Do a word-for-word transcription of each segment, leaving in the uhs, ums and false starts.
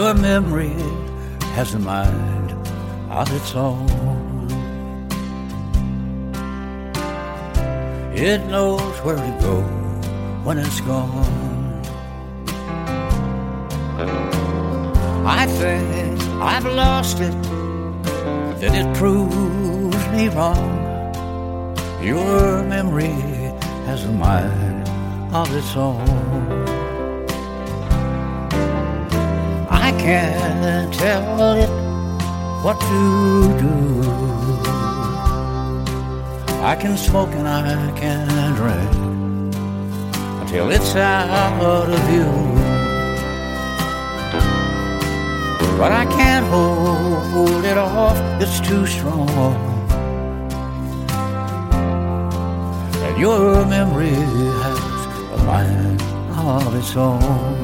Your memory has a mind of its own. It knows where to go when it's gone. I think I've lost it, then it proves me wrong. Your memory has a mind of its own. I can't tell it what to do. I can smoke and I can drink until it's out of view. But I can't hold it off, it's too strong. And your memory has a mind of its own.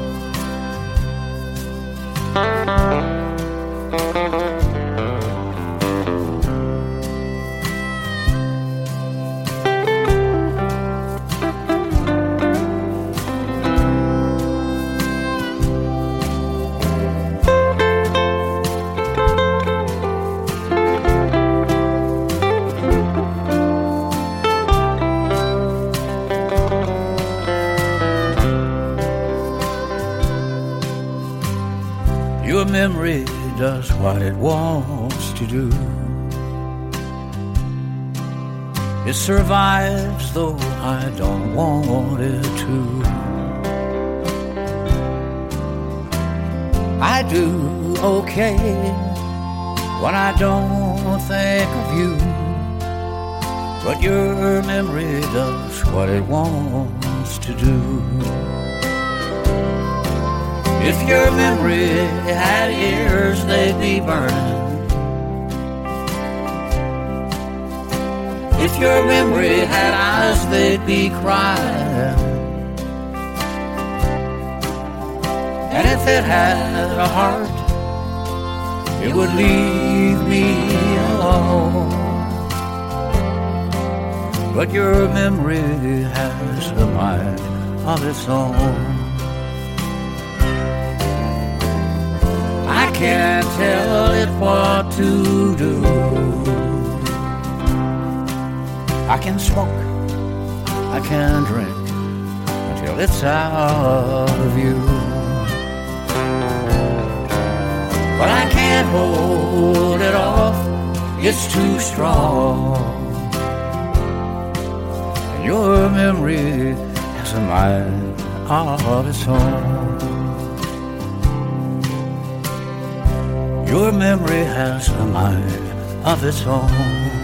Your memory does what it wants to do. It survives though I don't want it to. I do okay when I don't think of you, but your memory does what it wants to do. If your memory had ears, they'd be burning. If your memory had eyes, they'd be crying. And if it had a heart, it would leave me alone. But your memory has a mind of its own. I can't tell it what to do. I can smoke, I can drink until it's out of view. But I can't hold it off, it's too strong. And your memory has a mind of its own. Your memory has a mind of its own.